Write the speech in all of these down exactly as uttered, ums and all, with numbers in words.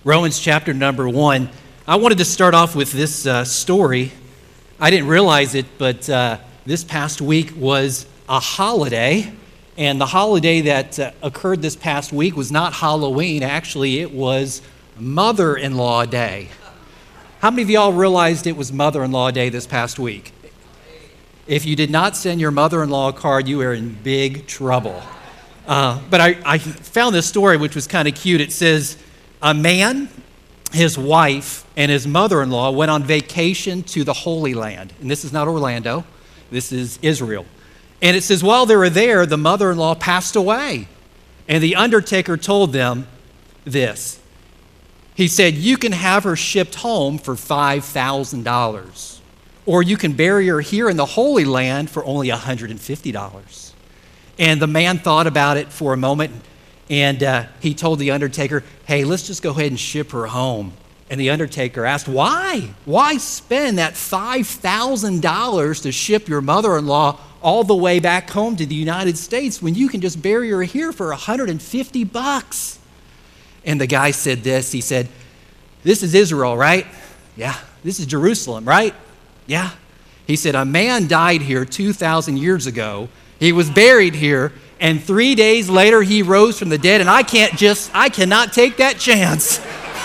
Romans chapter number one. I wanted to start off with this uh, story. I didn't realize it, but uh, this past week was a holiday, and the holiday that uh, occurred this past week was not Halloween. Actually, it was Mother-in-Law Day. How many of y'all realized it was Mother-in-Law Day this past week? If you did not send your mother-in-law a card, you are in big trouble. Uh, but I, I found this story, which was kind of cute. It says, a man, his wife, and his mother-in-law went on vacation to the Holy Land. And this is not Orlando. This is Israel. And it says, while they were there, the mother-in-law passed away. And the undertaker told them this. He said, you can have her shipped home for five thousand dollars. Or you can bury her here in the Holy Land for only one hundred fifty dollars. And the man thought about it for a moment. And uh, he told the undertaker, hey, let's just go ahead and ship her home. And the undertaker asked, why? Why spend that five thousand dollars to ship your mother-in-law all the way back home to the United States when you can just bury her here for one hundred fifty bucks? And the guy said this. He said, this is Israel, right? Yeah. This is Jerusalem, right? Yeah. He said, a man died here two thousand years ago. He was buried here. And three days later, he rose from the dead, and I can't just, I cannot take that chance.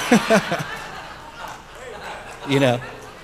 You know.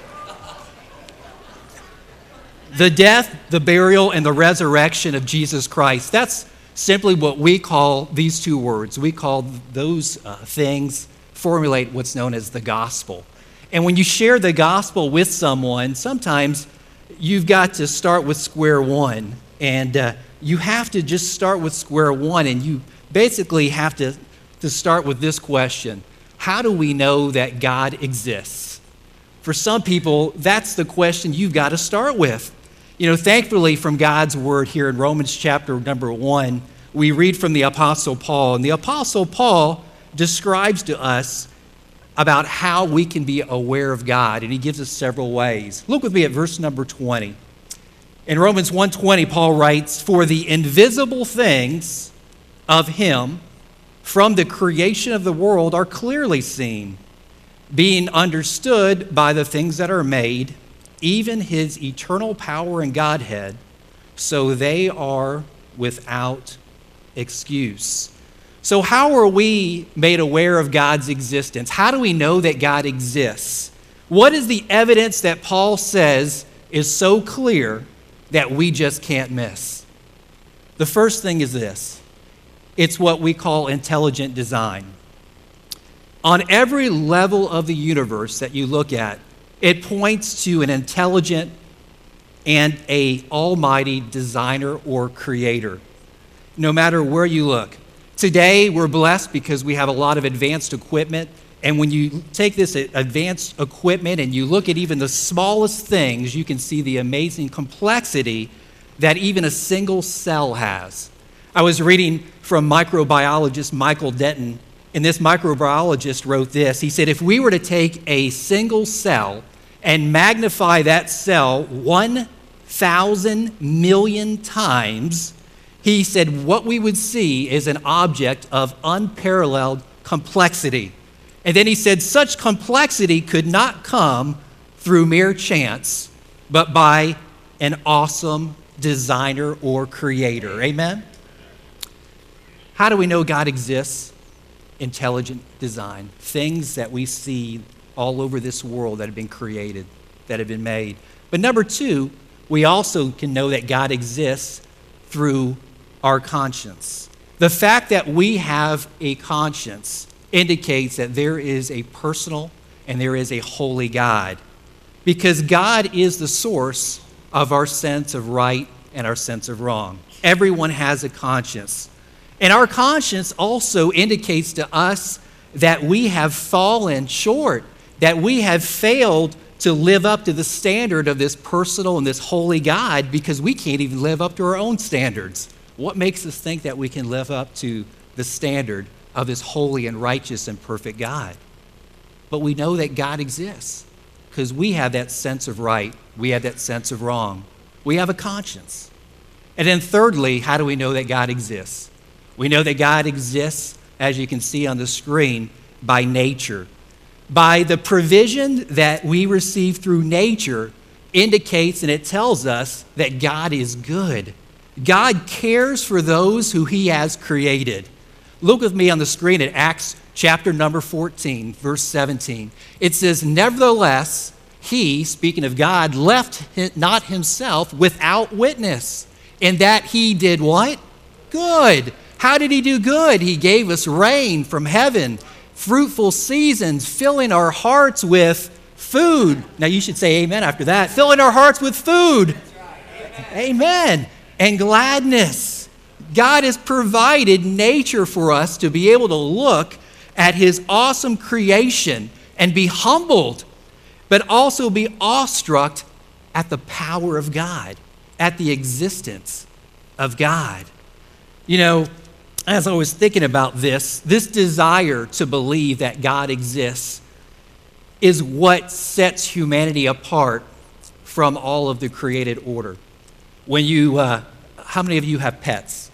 The death, the burial, and the resurrection of Jesus Christ, that's simply what we call these two words. We call those uh, things, formulate what's known as the gospel. And when you share the gospel with someone, sometimes you've got to start with square one. And uh, you have to just start with square one, and you basically have to, to start with this question. How do we know that God exists? For some people, that's the question you've got to start with. You know, thankfully from God's word here in Romans chapter number one, we read from the Apostle Paul. And the Apostle Paul describes to us about how we can be aware of God, and he gives us several ways. Look with me at verse number twenty. In Romans one twenty, Paul writes, for the invisible things of him from the creation of the world are clearly seen, being understood by the things that are made, even his eternal power and Godhead, so they are without excuse. So how are we made aware of God's existence? How do we know that God exists? What is the evidence that Paul says is so clear that we just can't miss? The first thing is this. It's what we call intelligent design. On every level of the universe that you look at, it points to an intelligent and a almighty designer or creator, no matter where you look. Today, we're blessed because we have a lot of advanced equipment. And when you take this advanced equipment and you look at even the smallest things, you can see the amazing complexity that even a single cell has. I was reading from microbiologist Michael Denton, and this microbiologist wrote this. He said, if we were to take a single cell and magnify that cell one thousand million times, he said what we would see is an object of unparalleled complexity. And then he said, such complexity could not come through mere chance, but by an awesome designer or creator. Amen? How do we know God exists? Intelligent design. Things that we see all over this world that have been created, that have been made. But number two, we also can know that God exists through our conscience. The fact that we have a conscience indicates that there is a personal and there is a holy God, because God is the source of our sense of right and our sense of wrong. Everyone has a conscience. And our conscience also indicates to us that we have fallen short, that we have failed to live up to the standard of this personal and this holy God, because we can't even live up to our own standards. What makes us think that we can live up to the standard of this holy and righteous and perfect God? But we know that God exists because we have that sense of right. We have that sense of wrong. We have a conscience. And then thirdly, how do we know that God exists? We know that God exists, as you can see on the screen, by nature. By the provision that we receive through nature indicates and it tells us that God is good. God cares for those who he has created. Look with me on the screen at Acts chapter number fourteen, verse seventeen. It says, nevertheless, he, speaking of God, left not himself without witness, in that he did what? Good. How did he do good? He gave us rain from heaven, fruitful seasons, filling our hearts with food. Now you should say amen after that. Filling our hearts with food. Amen. And gladness. God has provided nature for us to be able to look at his awesome creation and be humbled, but also be awestruck at the power of God, at the existence of God. You know, as I was thinking about this, this desire to believe that God exists is what sets humanity apart from all of the created order. When you, uh, how many of you have pets?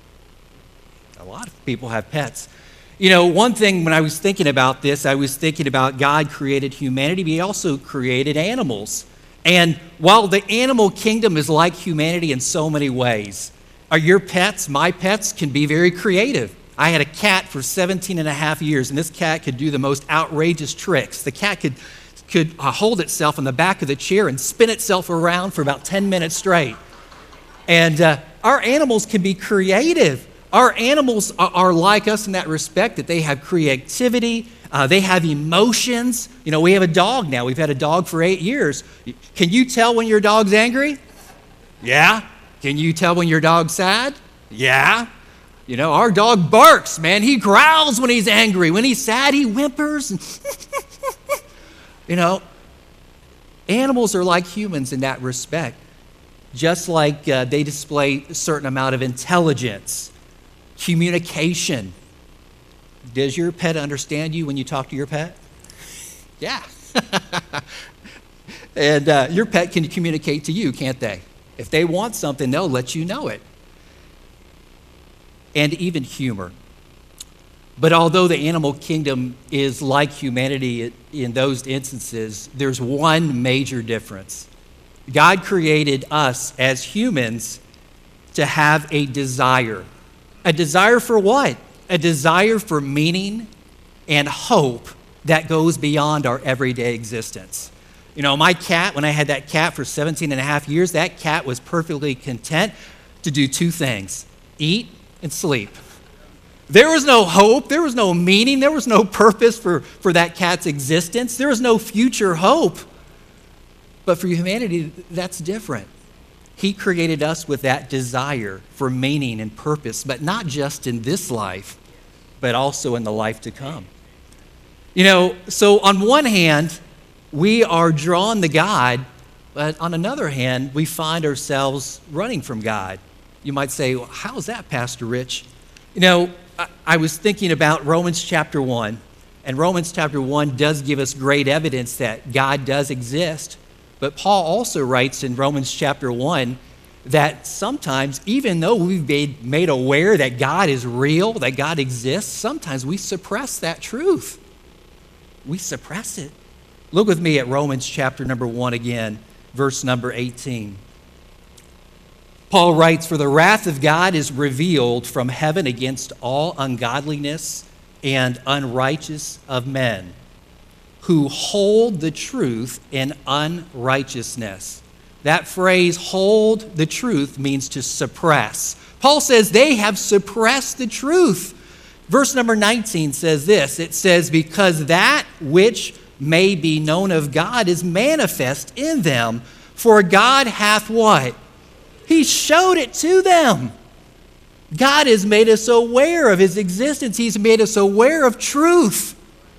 A lot of people have pets. You know, one thing when I was thinking about this, I was thinking about God created humanity, but he also created animals. And while the animal kingdom is like humanity in so many ways, are your pets, my pets, can be very creative. I had a cat for seventeen and a half years, and this cat could do the most outrageous tricks. The cat could, could uh, hold itself on the back of the chair and spin itself around for about ten minutes straight. And uh, our animals can be creative. Our animals are, are like us in that respect, that they have creativity, uh, they have emotions. You know, we have a dog now. We've had a dog for eight years. Can you tell when your dog's angry? Yeah. Can you tell when your dog's sad? Yeah. You know, our dog barks, man. He growls when he's angry. When he's sad, he whimpers. You know, animals are like humans in that respect. Just like uh, they display a certain amount of intelligence, communication. Does your pet understand you when you talk to your pet? Yeah. And uh, your pet can communicate to you, can't they? If they want something, they'll let you know it. And even humor. But although the animal kingdom is like humanity in those instances, there's one major difference. God created us as humans to have a desire. A desire for what? A desire for meaning and hope that goes beyond our everyday existence. You know, my cat, when I had that cat for seventeen and a half years, that cat was perfectly content to do two things: eat and sleep. There was no hope, there was no meaning, there was no purpose for, for that cat's existence. There was no future hope. But for humanity, that's different. He created us with that desire for meaning and purpose, but not just in this life, but also in the life to come. You know, so on one hand, we are drawn to God, but on another hand, we find ourselves running from God. You might say, well, how is that, Pastor Rich? You know, I, I was thinking about Romans chapter one, and Romans chapter one does give us great evidence that God does exist. But Paul also writes in Romans chapter one that sometimes, even though we've been made aware that God is real, that God exists, sometimes we suppress that truth. We suppress it. Look with me at Romans chapter number one again, verse number eighteen. Paul writes, "For the wrath of God is revealed from heaven against all ungodliness and unrighteous of men, who hold the truth in unrighteousness." That phrase, hold the truth, means to suppress. Paul says they have suppressed the truth. Verse number nineteen says this. It says, "Because that which may be known of God is manifest in them, for God hath" what? He showed it to them. God has made us aware of his existence. He's made us aware of truth.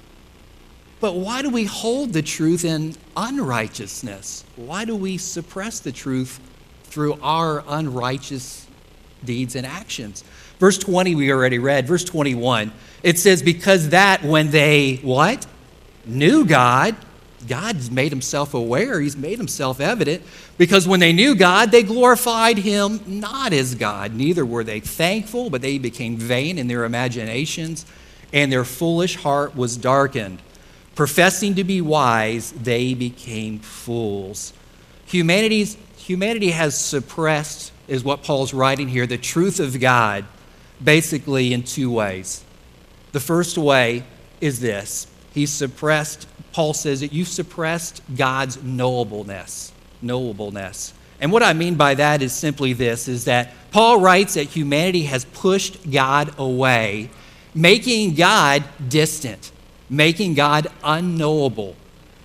But why do we hold the truth in unrighteousness? Why do we suppress the truth through our unrighteous deeds and actions? Verse twenty we already read. Verse twenty-one, it says, "Because that when they," what? "Knew God," God's made himself aware. He's made himself evident. "Because when they knew God, they glorified him not as God. Neither were they thankful, but they became vain in their imaginations. and their foolish heart was darkened. Professing to be wise, they became fools. Humanity's, humanity has suppressed, is what Paul's writing here, the truth of God, basically in two ways. The first way is this. He suppressed, Paul says that you suppressed God's knowableness. Knowableness. And what I mean by that is simply this, is that Paul writes that humanity has pushed God away, making God distant, making God unknowable,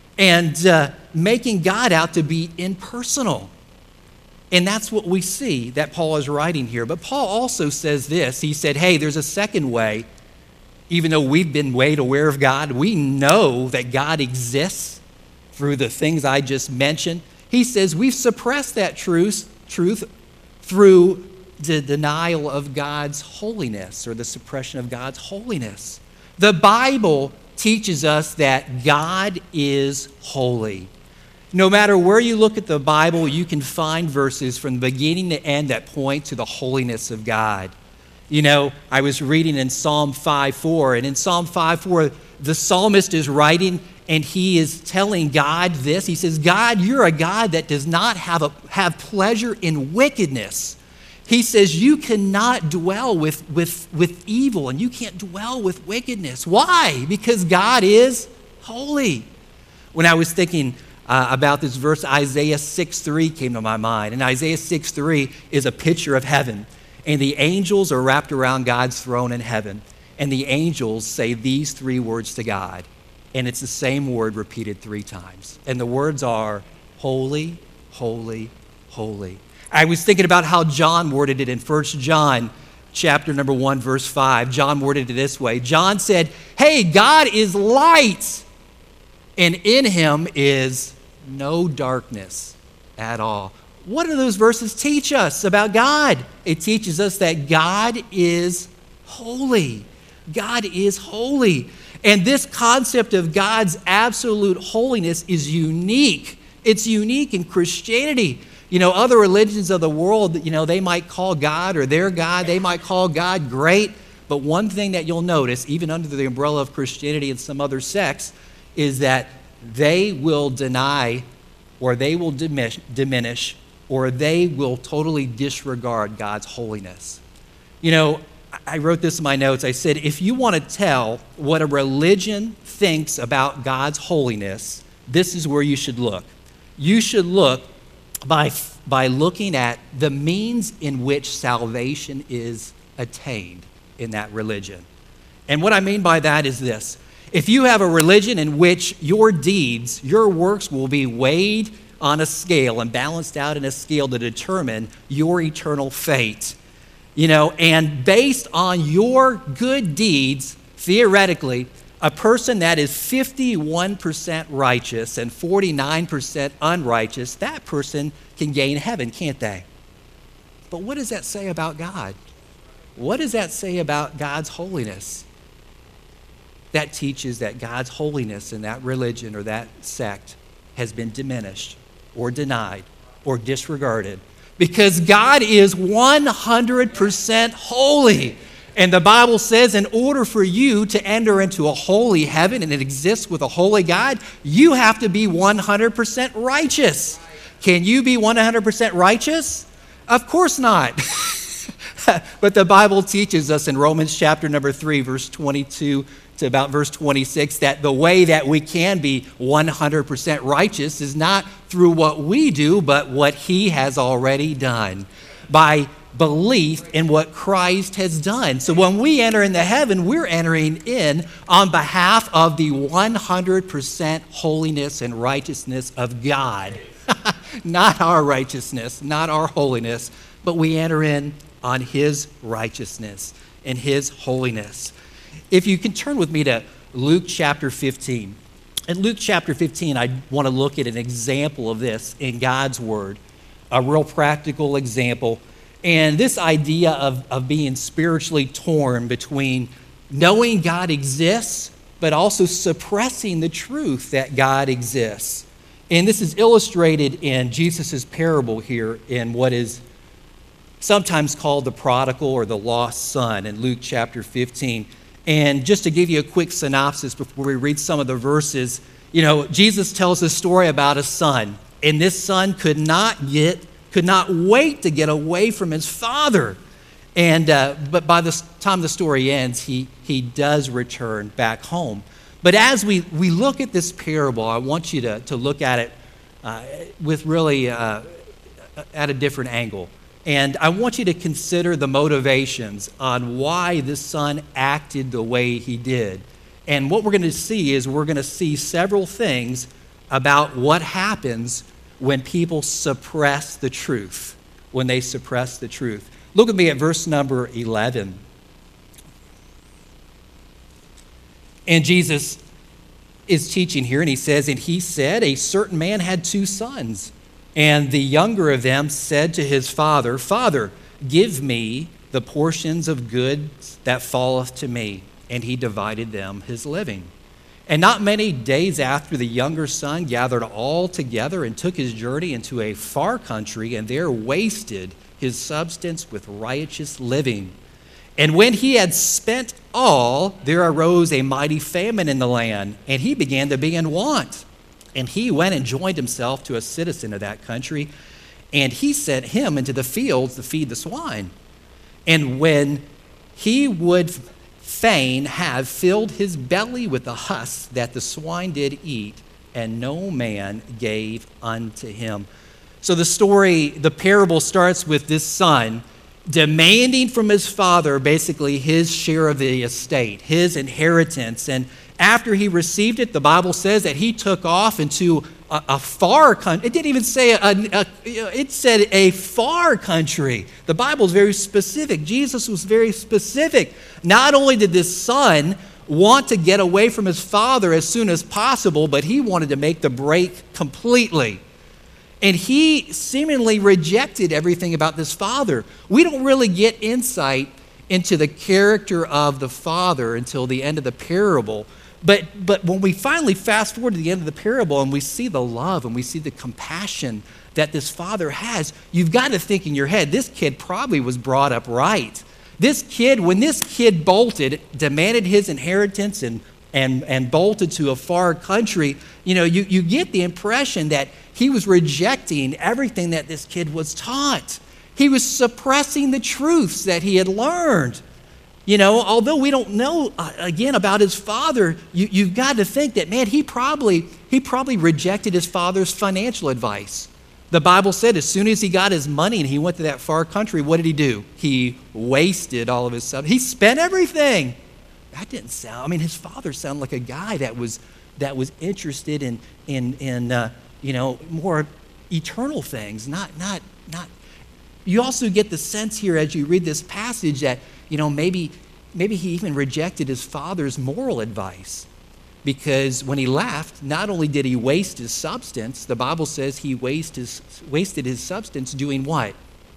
and uh, making God out to be impersonal. And that's what we see that Paul is writing here. But Paul also says this. He said, hey, there's a second way. Even though we've been made aware of God, we know that God exists through the things I just mentioned. He says we've suppressed that truth, truth through the denial of God's holiness, or the suppression of God's holiness. The Bible teaches us that God is holy. No matter where you look at the Bible, you can find verses from the beginning to end that point to the holiness of God. You know, I was reading in Psalm five four, and in Psalm five four, the psalmist is writing, and he is telling God this. He says, God, you're a God that does not have, a, have pleasure in wickedness. He says, you cannot dwell with, with, with evil, and you can't dwell with wickedness. Why? Because God is holy. When I was thinking uh, about this verse, Isaiah six three came to my mind. And Isaiah six three is a picture of heaven. And the angels are wrapped around God's throne in heaven. And the angels say these three words to God. And it's the same word repeated three times. And the words are, holy, holy, holy. I was thinking about how John worded it in First John chapter number one, verse five. John worded it this way. John said, hey, God is light, and in him is no darkness at all. What do those verses teach us about God? It teaches us that God is holy. God is holy. And this concept of God's absolute holiness is unique. It's unique in Christianity. You know, other religions of the world, you know, they might call God, or their God, they might call God great. But one thing that you'll notice, even under the umbrella of Christianity and some other sects, is that they will deny, or they will diminish, diminish or they will totally disregard God's holiness. You know, I wrote this in my notes. I said, if you want to tell what a religion thinks about God's holiness, this is where you should look. You should look by, by looking at the means in which salvation is attained in that religion. And what I mean by that is this. If you have a religion in which your deeds, your works will be weighed on a scale and balanced out in a scale to determine your eternal fate, you know, and based on your good deeds, theoretically, a person that is fifty-one percent righteous and forty-nine percent unrighteous, that person can gain heaven, can't they? But what does that say about God? What does that say about God's holiness? That teaches that God's holiness in that religion or that sect has been diminished or denied or disregarded, because God is one hundred percent holy. And the Bible says in order for you to enter into a holy heaven and it exists with a holy God, you have to be one hundred percent righteous. Can you be one hundred percent righteous? Of course not. But the Bible teaches us in Romans chapter number three, verse twenty-two to about verse twenty-six, that the way that we can be one hundred percent righteous is not through what we do, but what he has already done, by belief in what Christ has done. So when we enter into heaven, we're entering in on behalf of the one hundred percent holiness and righteousness of God. Not our righteousness, not our holiness, but we enter in on his righteousness and his holiness. If you can turn with me to Luke chapter fifteen. In Luke chapter fifteen, I want to look at an example of this in God's word, a real practical example. And this idea of, of being spiritually torn between knowing God exists, but also suppressing the truth that God exists. And this is illustrated in Jesus' parable here in what is sometimes called the prodigal or the lost son in Luke chapter fifteen. And just to give you a quick synopsis before we read some of the verses, you know, Jesus tells a story about a son, and this son could not get, could not wait to get away from his father. And uh, but by the time the story ends, he he does return back home. But as we, we look at this parable, I want you to, to look at it uh, with really uh, at a different angle. And I want you to consider the motivations on why this son acted the way he did. And what we're going to see is we're going to see several things about what happens when people suppress the truth, when they suppress the truth. Look with me at verse number eleven. And Jesus is teaching here, and he says, and he said, a certain man had two sons. And the younger of them said to his father, Father, give me the portions of goods that falleth to me. And he divided them his living. And not many days after, the younger son gathered all together and took his journey into a far country, and there wasted his substance with riotous living. And when he had spent all, there arose a mighty famine in the land, and he began to be in want. And he went and joined himself to a citizen of that country, and he sent him into the fields to feed the swine. And when he would fain have filled his belly with the husks that the swine did eat, and no man gave unto him. So the story, the parable starts with this son demanding from his father basically his share of the estate, his inheritance. And after he received it, the Bible says that he took off into a, a far country. It didn't even say, a, a, it said a far country. The Bible is very specific. Jesus was very specific. Not only did this son want to get away from his father as soon as possible, but he wanted to make the break completely. And he seemingly rejected everything about this father. We don't really get insight into the character of the father until the end of the parable. But, but when we finally fast forward to the end of the parable and we see the love and we see the compassion that this father has, you've got to think in your head, this kid probably was brought up right. This kid, when this kid bolted, demanded his inheritance and and and bolted to a far country, you know, you, you get the impression that he was rejecting everything that this kid was taught. He was suppressing the truths that he had learned. You know, although we don't know, uh, again, about his father, you, you've got to think that, man, he probably, he probably rejected his father's financial advice. The Bible said as soon as he got his money and he went to that far country, what did he do? He wasted all of his stuff. He spent everything. That didn't sound, I mean, his father sounded like a guy that was that was interested in, in, in uh, you know, more eternal things, not, not, not. You also get the sense here as you read this passage that, you know, maybe, maybe he even rejected his father's moral advice. Because when he left, not only did he waste his substance, the Bible says he waste his, wasted his substance doing what?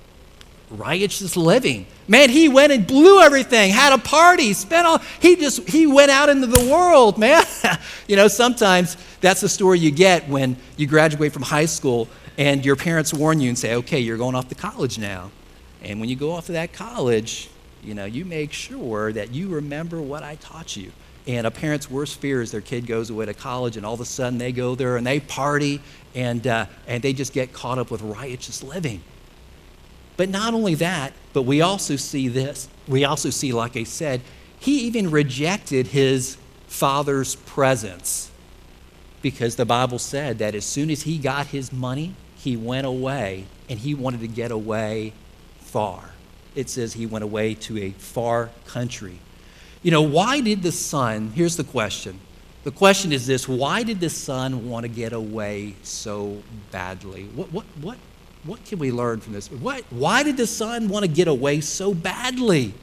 Riotous living. Man, he went and blew everything, had a party, spent all, he just, he went out into the world, man. You know, sometimes that's the story you get when you graduate from high school and your parents warn you and say, okay, you're going off to college now. And when you go off to that college, you know, you make sure that you remember what I taught you. And a parent's worst fear is their kid goes away to college and all of a sudden they go there and they party and, uh, and they just get caught up with riotous living. But not only that, but we also see this. We also see, like I said, he even rejected his father's presence because the Bible said that as soon as he got his money, he went away and he wanted to get away far. It says he went away to a far country. You know, why did the son, here's the question. The question is this, why did the son want to get away so badly? What, what, what? What can we learn from this? What, why did the son want to get away so badly?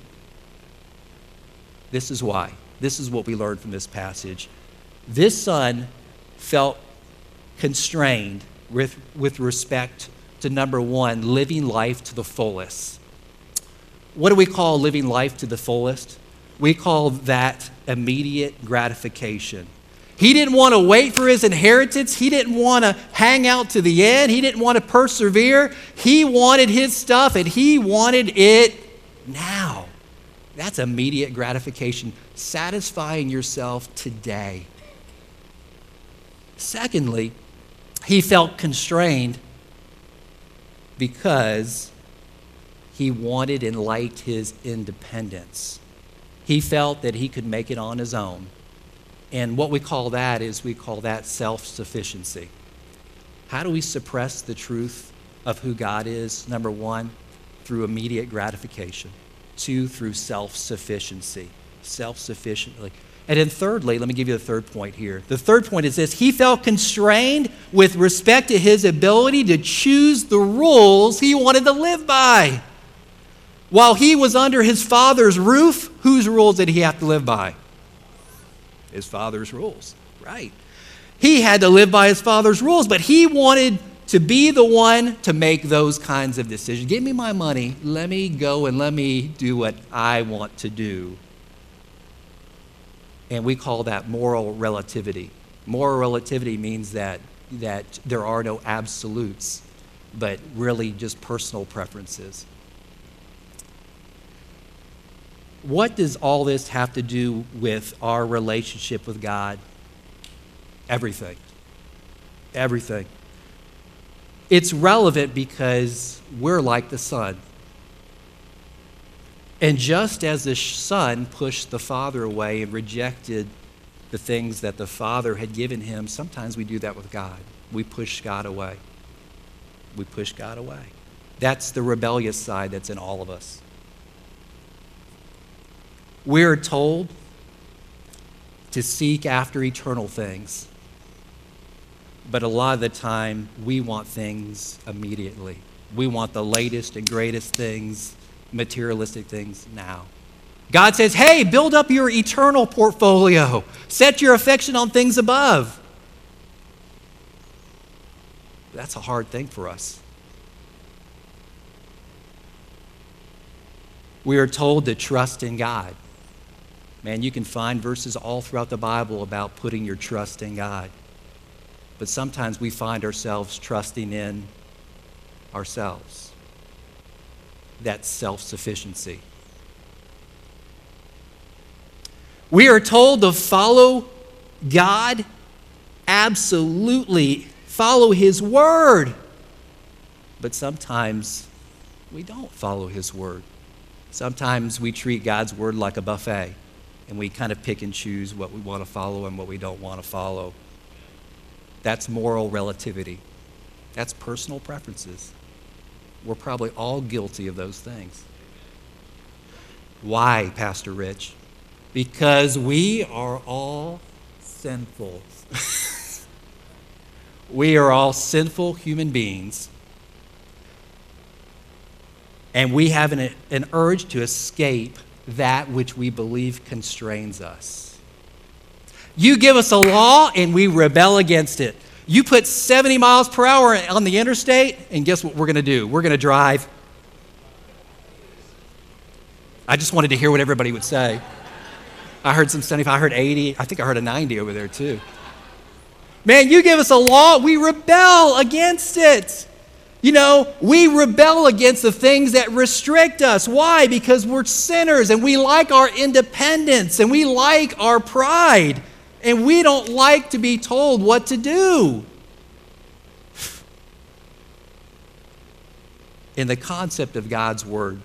This is why. This is what we learn from this passage. This son felt constrained with, with respect to, number one, living life to the fullest. What do we call living life to the fullest? We call that immediate gratification. He didn't want to wait for his inheritance. He didn't want to hang out to the end. He didn't want to persevere. He wanted his stuff, and he wanted it now. That's immediate gratification. satisfying yourself today. Secondly, he felt constrained because he wanted and liked his independence. He felt that he could make it on his own. And what we call that is we call that self-sufficiency. How do we suppress the truth of who God is? Number one, through immediate gratification. Two, through self-sufficiency. Self-sufficiently. And then thirdly, let me give you the third point here. The third point is this: he felt constrained with respect to his ability to choose the rules he wanted to live by. While he was under his father's roof, whose rules did he have to live by? His father's rules, right? He had to live by his father's rules, but he wanted to be the one to make those kinds of decisions. Give me my money, let me go and let me do what I want to do. And we call that moral relativity. Moral relativity means that, that there are no absolutes, but really just personal preferences. What does all this have to do with our relationship with God? Everything. Everything. It's relevant because we're like the Son. And just as the Son pushed the Father away and rejected the things that the Father had given him, sometimes we do that with God. We push God away. We push God away. That's the rebellious side that's in all of us. We're told to seek after eternal things, but a lot of the time we want things immediately. We want the latest and greatest things, materialistic things now. God says, hey, build up your eternal portfolio. Set your affection on things above. That's a hard thing for us. We are told to trust in God. Man, you can find verses all throughout the Bible about putting your trust in God. But sometimes we find ourselves trusting in ourselves. That's self-sufficiency. We are told to follow God, absolutely follow His Word. But sometimes we don't follow His Word. Sometimes we treat God's Word like a buffet, and we kind of pick and choose what we want to follow and what we don't want to follow. That's moral relativity. That's personal preferences. We're probably all guilty of those things. Why, Pastor Rich? Because we are all sinful. We are all sinful human beings. And we have an, an urge to escape that which we believe constrains us. You give us a law and we rebel against it. You put seventy miles per hour on the interstate, and guess what we're going to do? We're going to drive. I just wanted to hear what everybody would say. I heard some seventy-five, I heard eighty, I think I heard a ninety over there too. Man, you give us a law, we rebel against it. You know, we rebel against the things that restrict us. Why? Because we're sinners and we like our independence and we like our pride and we don't like to be told what to do. In the concept of God's Word,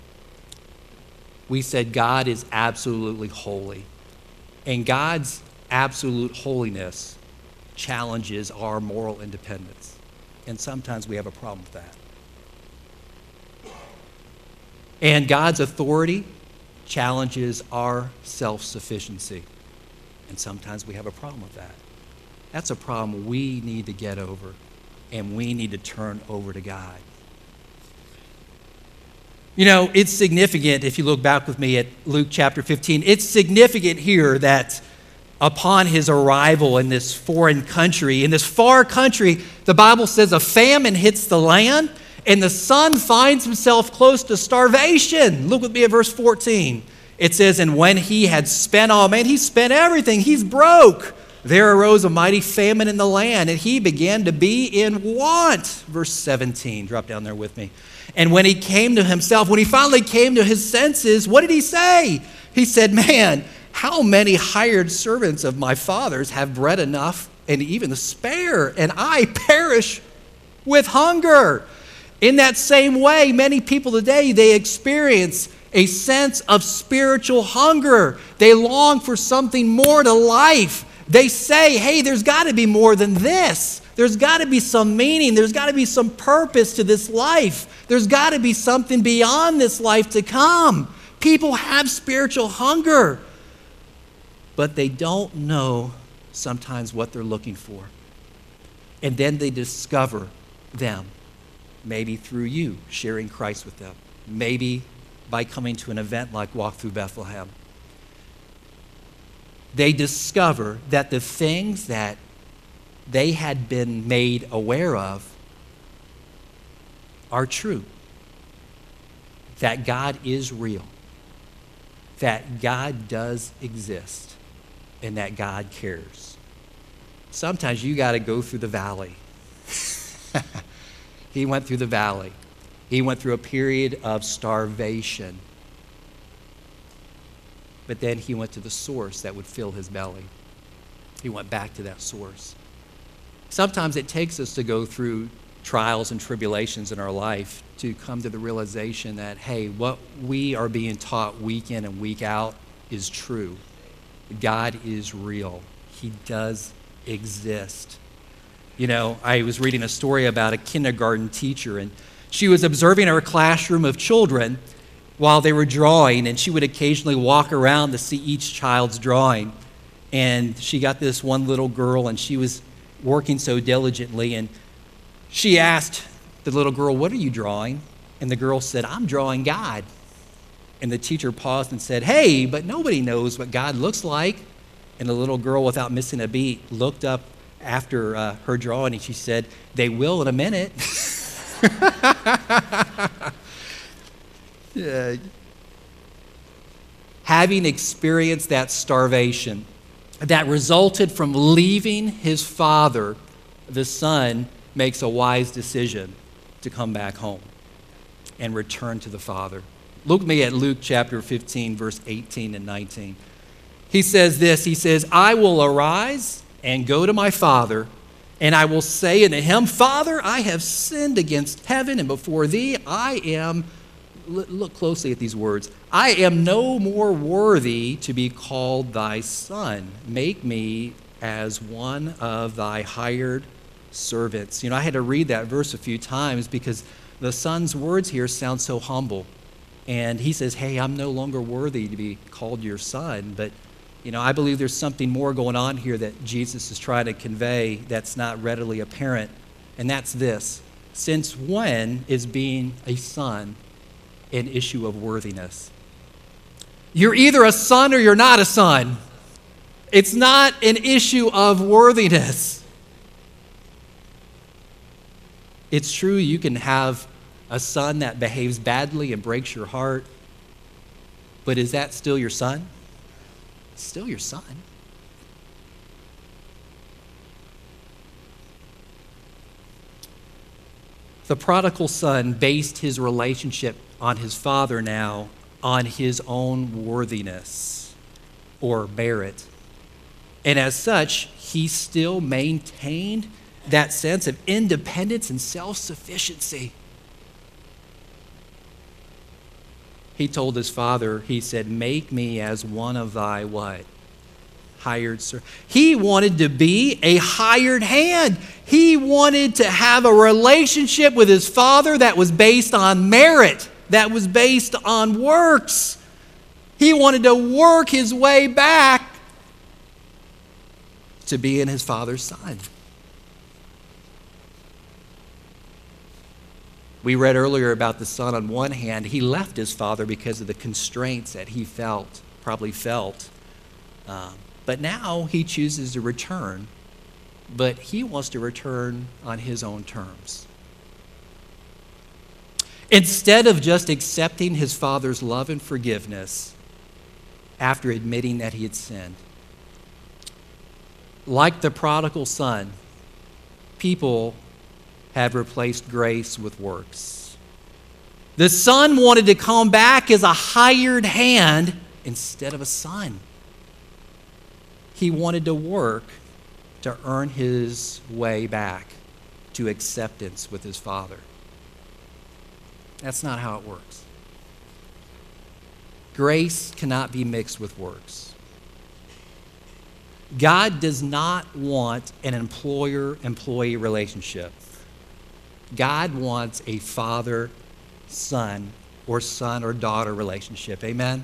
we said God is absolutely holy. And God's absolute holiness challenges our moral independence. And sometimes we have a problem with that. And God's authority challenges our self-sufficiency. And sometimes we have a problem with that. That's a problem we need to get over, and we need to turn over to God. You know, it's significant, if you look back with me at Luke chapter fifteen, it's significant here that upon his arrival in this foreign country, in this far country, the Bible says a famine hits the land and the son finds himself close to starvation. Look with me at verse fourteen. It says, and when he had spent all, man, he spent everything. He's broke. There arose a mighty famine in the land, and he began to be in want. Verse seventeen, drop down there with me. And when he came to himself, when he finally came to his senses, what did he say? He said, man, how many hired servants of my father's have bread enough and even to spare, and I perish with hunger? In that same way, many people today, they experience a sense of spiritual hunger. They long for something more to life. They say, hey, there's got to be more than this. There's got to be some meaning. There's got to be some purpose to this life. There's got to be something beyond this life to come. People have spiritual hunger, but they don't know sometimes what they're looking for. And then they discover them, maybe through you sharing Christ with them, maybe by coming to an event like Walk Through Bethlehem. They discover that the things that they had been made aware of are true. That God is real. That God does exist. And that God cares. Sometimes you got to go through the valley. He went through the valley. He went through a period of starvation. But then he went to the source that would fill his belly. He went back to that source. Sometimes it takes us to go through trials and tribulations in our life to come to the realization that, hey, what we are being taught week in and week out is true. God is real. He does exist. You know, I was reading a story about a kindergarten teacher, and she was observing her classroom of children while they were drawing, and she would occasionally walk around to see each child's drawing. And she got this one little girl, and she was working so diligently, and she asked the little girl, "What are you drawing?" And the girl said, "I'm drawing God." And the teacher paused and said, "Hey, but nobody knows what God looks like." And the little girl, without missing a beat, looked up after uh, her drawing, and she said, "They will in a minute." Yeah. Having experienced that starvation that resulted from leaving his father, the son makes a wise decision to come back home and return to the Father. Look with me at Luke chapter fifteen, verse eighteen and nineteen. He says this, he says, "I will arise and go to my father, and I will say unto him, Father, I have sinned against heaven and before thee. I am," look closely at these words, "I am no more worthy to be called thy son. Make me as one of thy hired servants." You know, I had to read that verse a few times because the son's words here sound so humble. And he says, hey, I'm no longer worthy to be called your son. But, you know, I believe there's something more going on here that Jesus is trying to convey that's not readily apparent. And that's this. Since when is being a son an issue of worthiness? You're either a son or you're not a son. It's not an issue of worthiness. It's true you can have a son that behaves badly and breaks your heart, but is that still your son? It's still your son. The prodigal son based his relationship on his father now on his own worthiness or merit. And as such, he still maintained that sense of independence and self-sufficiency. He told his father, he said, "Make me as one of thy" what? Hired servants. He wanted to be a hired hand. He wanted to have a relationship with his father that was based on merit, that was based on works. He wanted to work his way back to being his father's son. We read earlier about the son. On one hand, he left his father because of the constraints that he felt, probably felt. Um, but now he chooses to return, but he wants to return on his own terms. Instead of just accepting his father's love and forgiveness after admitting that he had sinned, like the prodigal son, people have replaced grace with works. The son wanted to come back as a hired hand instead of a son. he wanted to work to earn his way back to acceptance with his Father. That's not how it works. Grace cannot be mixed with works. God does not want an employer-employee relationship. God wants a father-son or son or daughter relationship. Amen?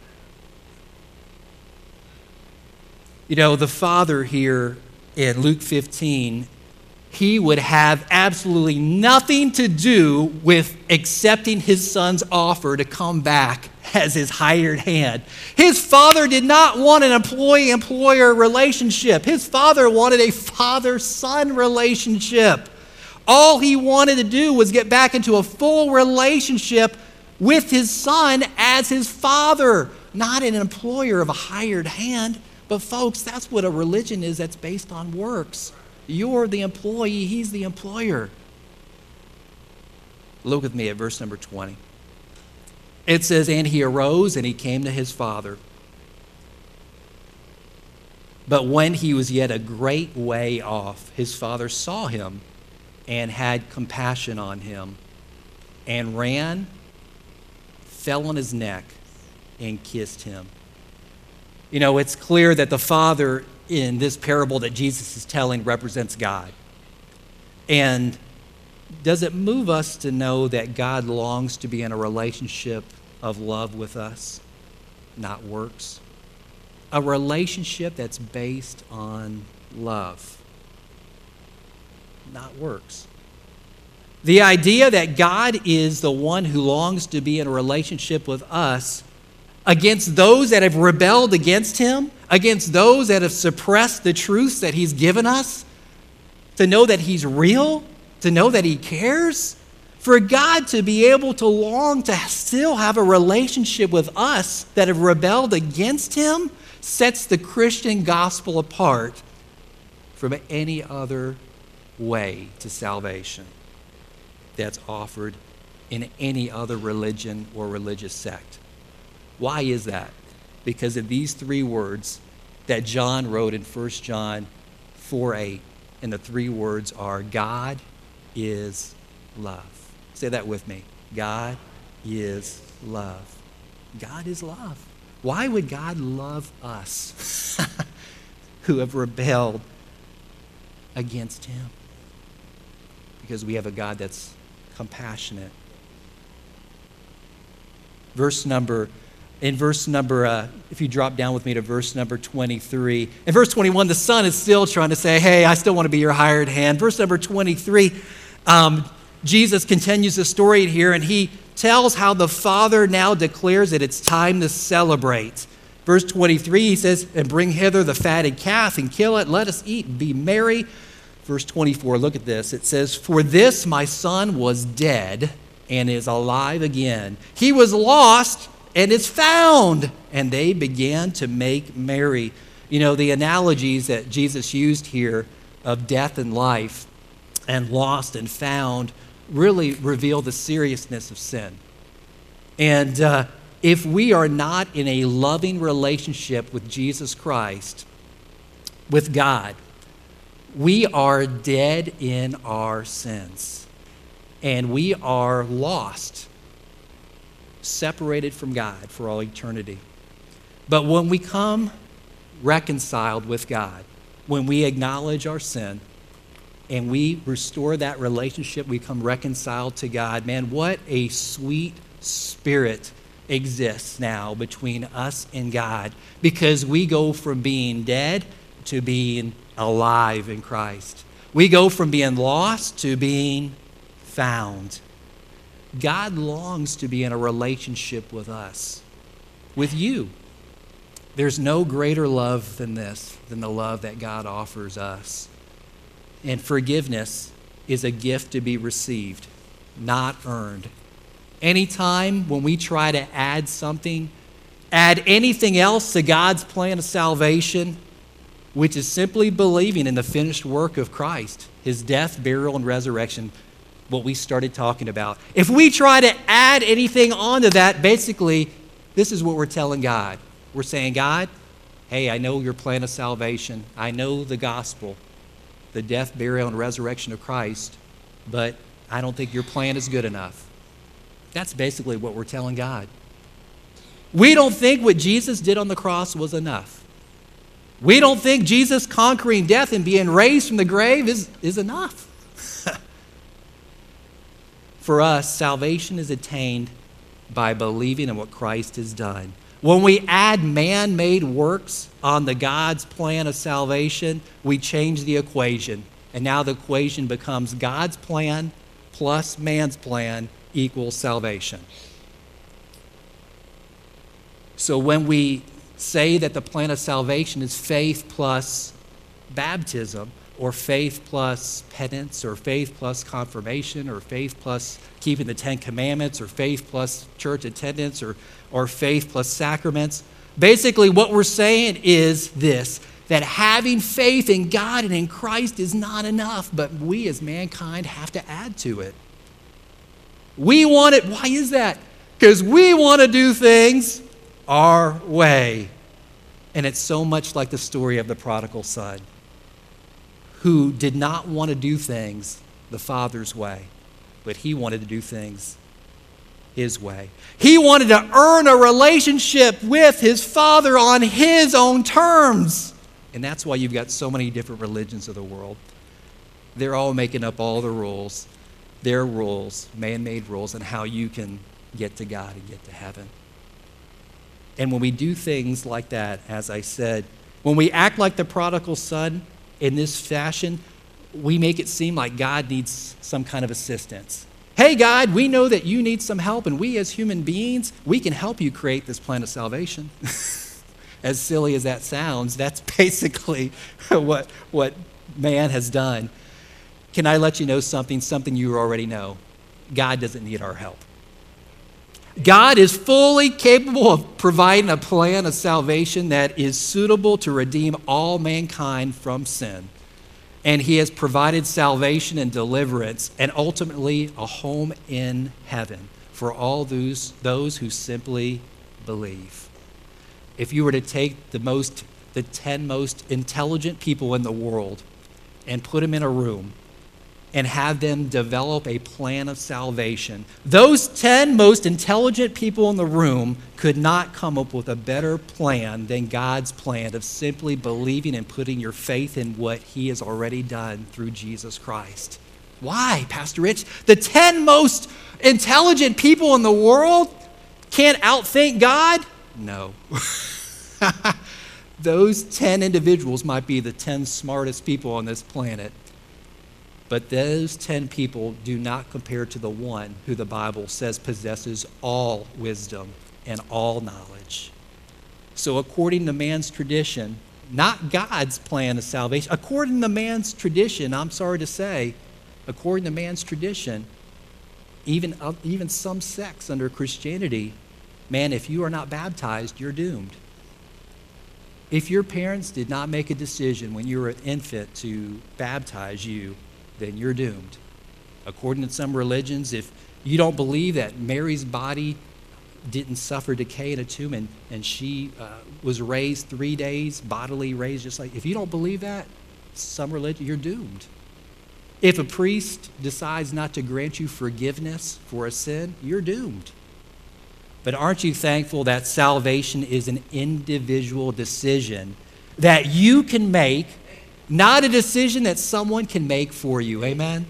You know, the Father here in Luke fifteen, he would have absolutely nothing to do with accepting his son's offer to come back as his hired hand. His father did not want an employee-employer relationship. His father wanted a father-son relationship. All he wanted to do was get back into a full relationship with his son as his father, not an employer of a hired hand. But folks, that's what a religion is that's based on works. You're the employee, he's the employer. Look with me at verse number twenty. It says, and he arose and he came to his father. But when he was yet a great way off, his father saw him and had compassion on him and ran, fell on his neck, and kissed him. You know, it's clear that the father in this parable that Jesus is telling represents God. And does it move us to know that God longs to be in a relationship of love with us, not works? A relationship that's based on love, not works. The idea that God is the one who longs to be in a relationship with us against those that have rebelled against him, against those that have suppressed the truths that he's given us, to know that he's real, to know that he cares, for God to be able to long to still have a relationship with us that have rebelled against him sets the Christian gospel apart from any other way to salvation that's offered in any other religion or religious sect. Why is that? Because of these three words that John wrote in First John four eight. And the three words are, God is love. Say that with me. God is love. God is love. Why would God love us who have rebelled against him? Because we have a God that's compassionate. Verse number In verse number, uh, if you drop down with me to verse number twenty-three. In verse twenty-one, the son is still trying to say, hey, I still want to be your hired hand. Verse number twenty-three, um, Jesus continues the story here, and he tells how the Father now declares that it's time to celebrate. Verse twenty-three, he says, and bring hither the fatted calf and kill it. Let us eat and be merry. Verse twenty-four, look at this. It says, for this my son was dead and is alive again. He was lost and is found. And they began to make merry. You know, the analogies that Jesus used here of death and life and lost and found really reveal the seriousness of sin. And uh, if we are not in a loving relationship with Jesus Christ, with God, we are dead in our sins. And we are lost, separated from God for all eternity. But when we come reconciled with God, when we acknowledge our sin and we restore that relationship, we come reconciled to God, man, what a sweet spirit exists now between us and God, because we go from being dead to being alive in Christ. We go from being lost to being found. God longs to be in a relationship with us, with you. There's no greater love than this, than the love that God offers us. And forgiveness is a gift to be received, not earned. Anytime when we try to add something, add anything else to God's plan of salvation, which is simply believing in the finished work of Christ, his death, burial, and resurrection, what we started talking about. If we try to add anything onto that, basically, this is what we're telling God. We're saying, God, hey, I know your plan of salvation. I know the gospel, the death, burial, and resurrection of Christ, but I don't think your plan is good enough. That's basically what we're telling God. We don't think what Jesus did on the cross was enough. We don't think Jesus conquering death and being raised from the grave is, is enough. For us, salvation is attained by believing in what Christ has done. When we add man-made works on the God's plan of salvation, we change the equation. And now the equation becomes God's plan plus man's plan equals salvation. So when we say that the plan of salvation is faith plus baptism, or faith plus penance, or faith plus confirmation, or faith plus keeping the Ten Commandments, or faith plus church attendance, or, or faith plus sacraments, basically what we're saying is this, that having faith in God and in Christ is not enough, but we as mankind have to add to it. We want it. Why is that? Because we want to do things our way. And it's so much like the story of the prodigal son, who did not want to do things the Father's way, but he wanted to do things his way. He wanted to earn a relationship with his Father on his own terms. And that's why you've got so many different religions of the world. They're all making up all the rules, their rules, man-made rules, on how you can get to God and get to heaven. And when we do things like that, as I said, when we act like the prodigal son in this fashion, we make it seem like God needs some kind of assistance. Hey, God, we know that you need some help, and we as human beings, we can help you create this plan of salvation. As silly as that sounds, that's basically what, what man has done. Can I let you know something, something you already know? God doesn't need our help. God is fully capable of providing a plan of salvation that is suitable to redeem all mankind from sin. And he has provided salvation and deliverance and ultimately a home in heaven for all those, those who simply believe. If you were to take the most, the ten most intelligent people in the world and put them in a room and have them develop a plan of salvation, those ten most intelligent people in the room could not come up with a better plan than God's plan of simply believing and putting your faith in what he has already done through Jesus Christ. Why, Pastor Rich? The ten most intelligent people in the world can't outthink God? No. Those ten individuals might be the ten smartest people on this planet. But those ten people do not compare to the one who the Bible says possesses all wisdom and all knowledge. So according to man's tradition, not God's plan of salvation, according to man's tradition, I'm sorry to say, according to man's tradition, even, uh, even some sects under Christianity, man, if you are not baptized, you're doomed. If your parents did not make a decision when you were an infant to baptize you, then you're doomed. According to some religions, if you don't believe that Mary's body didn't suffer decay in a tomb and, and she uh, was raised three days, bodily raised just like, if you don't believe that, some religion, you're doomed. If a priest decides not to grant you forgiveness for a sin, you're doomed. But aren't you thankful that salvation is an individual decision that you can make, not a decision that someone can make for you, amen?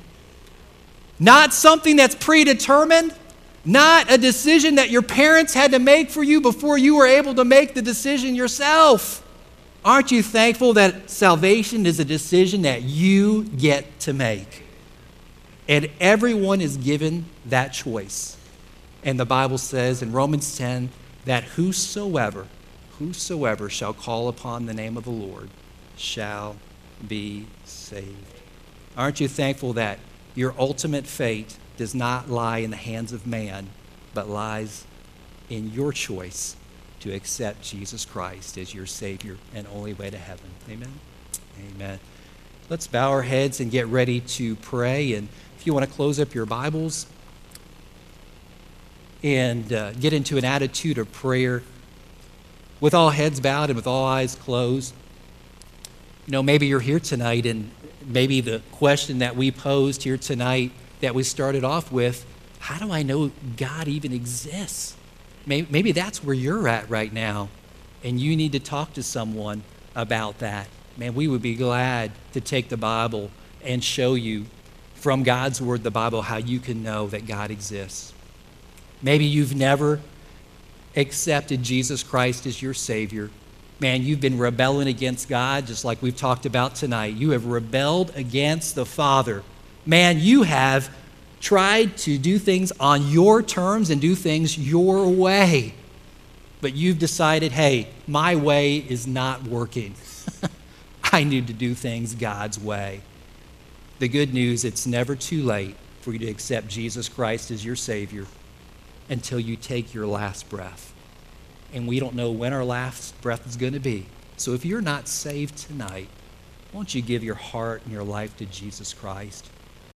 Not something that's predetermined, not a decision that your parents had to make for you before you were able to make the decision yourself. Aren't you thankful that salvation is a decision that you get to make? And everyone is given that choice. And the Bible says in Romans ten that whosoever, whosoever shall call upon the name of the Lord shall be saved. Aren't you thankful that your ultimate fate does not lie in the hands of man, but lies in your choice to accept Jesus Christ as your Savior and only way to heaven? Amen? Amen. Let's bow our heads and get ready to pray. And if you want to close up your Bibles and uh, get into an attitude of prayer, with all heads bowed and with all eyes closed, you know, maybe you're here tonight and maybe the question that we posed here tonight that we started off with, how do I know God even exists? Maybe, maybe that's where you're at right now, and you need to talk to someone about that. Man, we would be glad to take the Bible and show you from God's Word, the Bible, how you can know that God exists. Maybe you've never accepted Jesus Christ as your Savior. Man, you've been rebelling against God, just like we've talked about tonight. You have rebelled against the Father. Man, you have tried to do things on your terms and do things your way. But you've decided, hey, my way is not working. I need to do things God's way. The good news, it's never too late for you to accept Jesus Christ as your Savior until you take your last breath. And we don't know when our last breath is going to be. So if you're not saved tonight, won't you give your heart and your life to Jesus Christ?